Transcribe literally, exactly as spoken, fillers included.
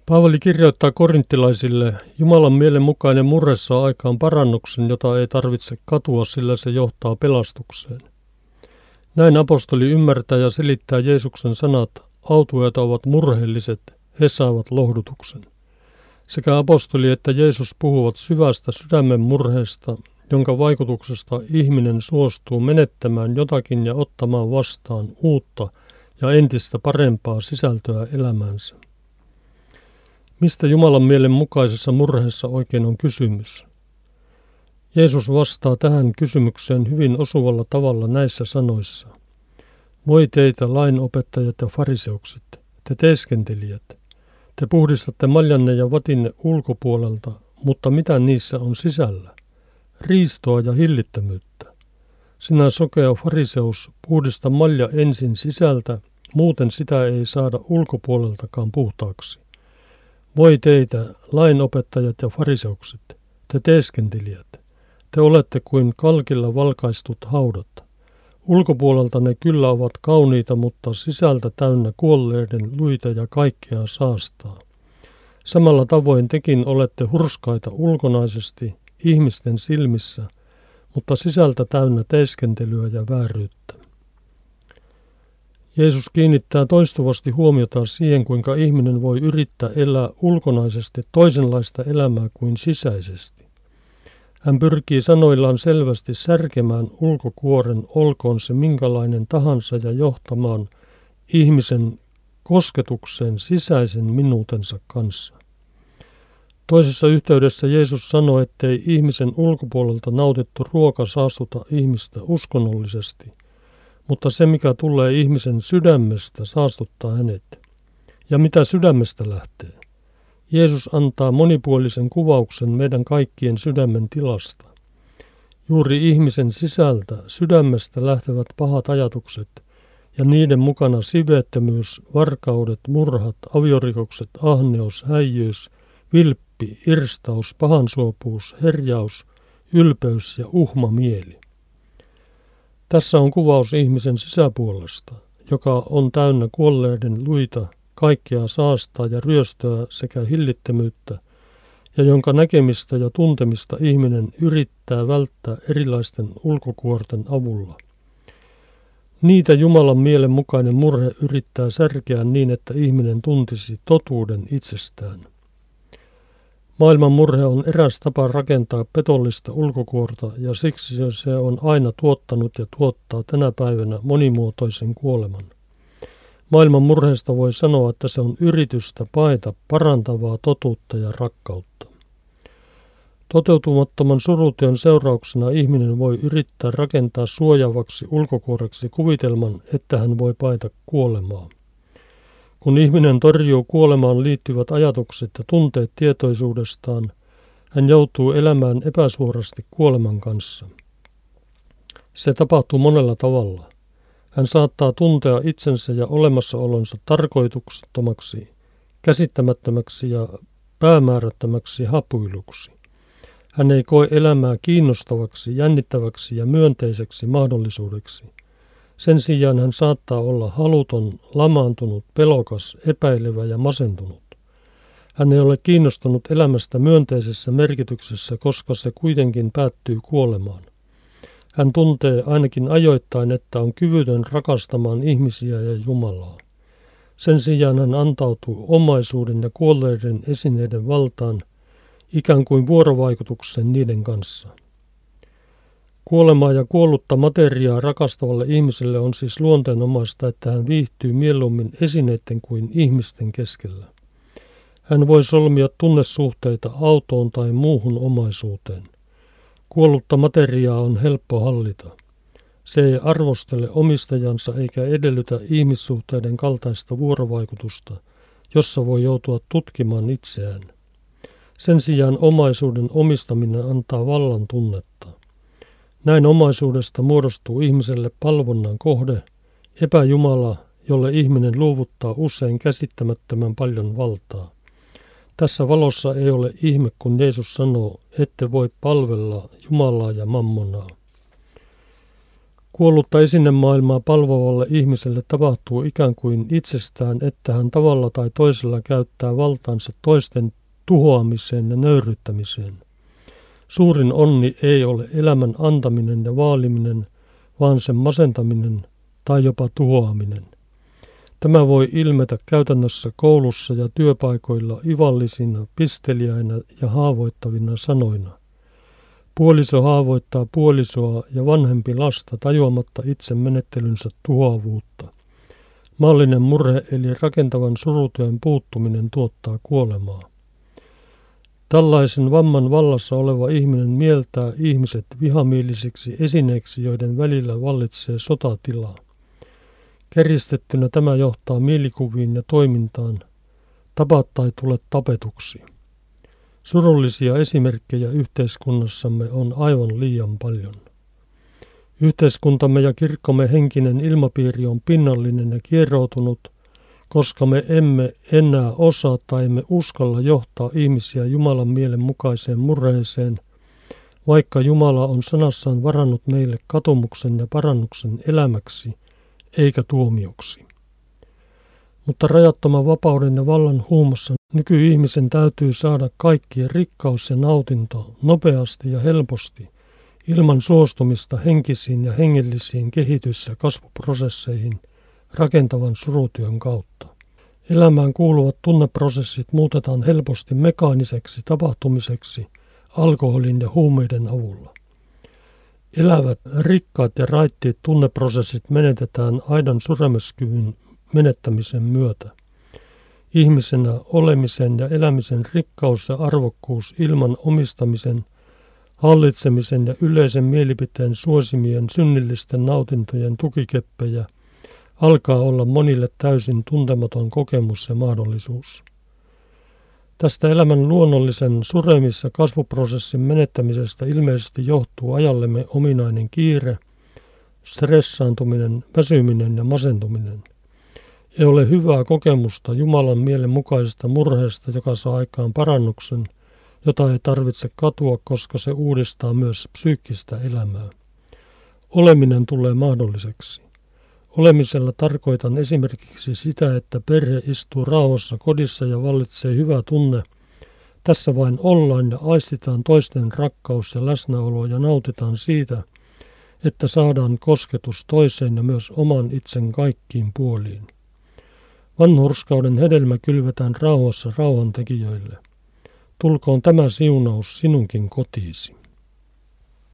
Paavali kirjoittaa korinttilaisille, Jumalan mielen mukainen murhe saa aikaan parannuksen, jota ei tarvitse katua, sillä se johtaa pelastukseen. Näin apostoli ymmärtää ja selittää Jeesuksen sanat, autueet ovat murheelliset, he saavat lohdutuksen. Sekä apostoli että Jeesus puhuvat syvästä sydämen murheesta, jonka vaikutuksesta ihminen suostuu menettämään jotakin ja ottamaan vastaan uutta ja entistä parempaa sisältöä elämäänsä. Mistä Jumalan mielen mukaisessa murheessa oikein on kysymys? Jeesus vastaa tähän kysymykseen hyvin osuvalla tavalla näissä sanoissa. Voi teitä lainopettajat ja fariseukset, te teeskentelijät, te puhdistatte maljanne ja vatinne ulkopuolelta, mutta mitä niissä on sisällä? Riistoa ja hillittömyyttä. Sinä sokea fariseus, puhdista malja ensin sisältä, muuten sitä ei saada ulkopuoleltakaan puhtaaksi. Voi teitä, lainopettajat ja fariseukset, te teeskentelijät, te olette kuin kalkilla valkaistut haudat. Ulkopuolelta ne kyllä ovat kauniita, mutta sisältä täynnä kuolleiden luita ja kaikkea saastaa. Samalla tavoin tekin olette hurskaita ulkonaisesti ihmisten silmissä, mutta sisältä täynnä teeskentelyä ja vääryyttä. Jeesus kiinnittää toistuvasti huomiota siihen, kuinka ihminen voi yrittää elää ulkonaisesti toisenlaista elämää kuin sisäisesti. Hän pyrkii sanoillaan selvästi särkemään ulkokuoren, olkoon se minkälainen tahansa, ja johtamaan ihmisen kosketukseen sisäisen minuutensa kanssa. Toisessa yhteydessä Jeesus sanoi, ettei ihmisen ulkopuolelta nautittu ruoka saastuta ihmistä uskonnollisesti, mutta se, mikä tulee ihmisen sydämestä, saastuttaa hänet. Ja mitä sydämestä lähtee? Jeesus antaa monipuolisen kuvauksen meidän kaikkien sydämen tilasta. Juuri ihmisen sisältä, sydämestä lähtevät pahat ajatukset ja niiden mukana siveettömyys, varkaudet, murhat, aviorikokset, ahneus, häijyys, vilppi, irstaus, pahansuopuus, herjaus, ylpeys ja uhma mieli. Tässä on kuvaus ihmisen sisäpuolesta, joka on täynnä kuolleiden luita, kaikkea saastaa ja ryöstöä sekä hillittömyyttä, ja jonka näkemistä ja tuntemista ihminen yrittää välttää erilaisten ulkokuorten avulla. Niitä Jumalan mielen mukainen murhe yrittää särkeä niin, että ihminen tuntisi totuuden itsestään. Maailman murhe on eräs tapa rakentaa petollista ulkokuorta, ja siksi se on aina tuottanut ja tuottaa tänä päivänä monimuotoisen kuoleman. Maailman murheesta voi sanoa, että se on yritystä paeta parantavaa totuutta ja rakkautta. Toteutumattoman surutyön seurauksena ihminen voi yrittää rakentaa suojaavaksi ulkokuoreksi kuvitelman, että hän voi paeta kuolemaa. Kun ihminen torjuu kuolemaan liittyvät ajatukset ja tunteet tietoisuudestaan, hän joutuu elämään epäsuorasti kuoleman kanssa. Se tapahtuu monella tavalla. Hän saattaa tuntea itsensä ja olemassaolonsa tarkoituksettomaksi, käsittämättömäksi ja päämäärättömäksi hapuiluksi. Hän ei koe elämää kiinnostavaksi, jännittäväksi ja myönteiseksi mahdollisuudeksi. Sen sijaan hän saattaa olla haluton, lamaantunut, pelokas, epäilevä ja masentunut. Hän ei ole kiinnostunut elämästä myönteisessä merkityksessä, koska se kuitenkin päättyy kuolemaan. Hän tuntee ainakin ajoittain, että on kyvytön rakastamaan ihmisiä ja Jumalaa. Sen sijaan hän antautuu omaisuuden ja kuolleiden esineiden valtaan, ikään kuin vuorovaikutukseen niiden kanssa. Kuolemaa ja kuollutta materiaa rakastavalle ihmiselle on siis luonteenomaista, että hän viihtyy mieluummin esineiden kuin ihmisten keskellä. Hän voi solmia tunnesuhteita autoon tai muuhun omaisuuteen. Kuollutta materiaa on helppo hallita. Se ei arvostele omistajansa eikä edellytä ihmissuhteiden kaltaista vuorovaikutusta, jossa voi joutua tutkimaan itseään. Sen sijaan omaisuuden omistaminen antaa vallan tunnetta. Näin omaisuudesta muodostuu ihmiselle palvonnan kohde, epäjumala, jolle ihminen luovuttaa usein käsittämättömän paljon valtaa. Tässä valossa ei ole ihme, kun Jeesus sanoo, ette voi palvella Jumalaa ja mammonaa. Kuollutta esinemaailmaa palvovalle ihmiselle tapahtuu ikään kuin itsestään, että hän tavalla tai toisella käyttää valtaansa toisten tuhoamiseen ja nöyryttämiseen. Suurin onni ei ole elämän antaminen ja vaaliminen, vaan sen masentaminen tai jopa tuhoaminen. Tämä voi ilmetä käytännössä koulussa ja työpaikoilla ivallisina, pisteliäinä ja haavoittavina sanoina. Puoliso haavoittaa puolisoa ja vanhempi lasta tajuamatta itse menettelynsä tuhoavuutta. Maallinen murhe eli rakentavan surutyön puuttuminen tuottaa kuolemaa. Tällaisen vamman vallassa oleva ihminen mieltää ihmiset vihamielisiksi esineeksi, joiden välillä vallitsee sotatila. Kärjistettynä tämä johtaa mielikuviin ja toimintaan. Tapa tai tule tapetuksi. Surullisia esimerkkejä yhteiskunnassamme on aivan liian paljon. Yhteiskuntamme ja kirkkomme henkinen ilmapiiri on pinnallinen ja kieroutunut, koska me emme enää osaa tai emme uskalla johtaa ihmisiä Jumalan mielen mukaiseen murheeseen, vaikka Jumala on sanassaan varannut meille katumuksen ja parannuksen elämäksi, eikä tuomioksi. Mutta rajattoman vapauden ja vallan huumassa nykyihmisen täytyy saada kaikkien rikkaus ja nautinto nopeasti ja helposti, ilman suostumista henkisiin ja hengellisiin kehitys- ja kasvuprosesseihin rakentavan surutyön kautta. Elämään kuuluvat tunneprosessit muutetaan helposti mekaaniseksi tapahtumiseksi alkoholin ja huumeiden avulla. Elävät, rikkaat ja raittiit tunneprosessit menetetään aidan suremeskyvyn menettämisen myötä. Ihmisenä olemisen ja elämisen rikkaus ja arvokkuus ilman omistamisen, hallitsemisen ja yleisen mielipiteen suosimien synnillisten nautintojen tukikeppejä alkaa olla monille täysin tuntematon kokemus ja mahdollisuus. Tästä elämän luonnollisen suremis- ja kasvuprosessin menettämisestä ilmeisesti johtuu ajallemme ominainen kiire, stressaantuminen, väsyminen ja masentuminen. Ei ole hyvää kokemusta Jumalan mielen mukaisesta murheesta, joka saa aikaan parannuksen, jota ei tarvitse katua, koska se uudistaa myös psyykkistä elämää. Oleminen tulee mahdolliseksi. Olemisella tarkoitan esimerkiksi sitä, että perhe istuu rauhassa kodissa ja vallitsee hyvä tunne. Tässä vain ollaan ja aistitaan toisten rakkaus ja läsnäolo ja nautitaan siitä, että saadaan kosketus toiseen ja myös oman itsen kaikkiin puoliin. Vanhurskauden hedelmä kylvetään rauhassa rauhantekijöille. Tulkoon tämä siunaus sinunkin kotiisi.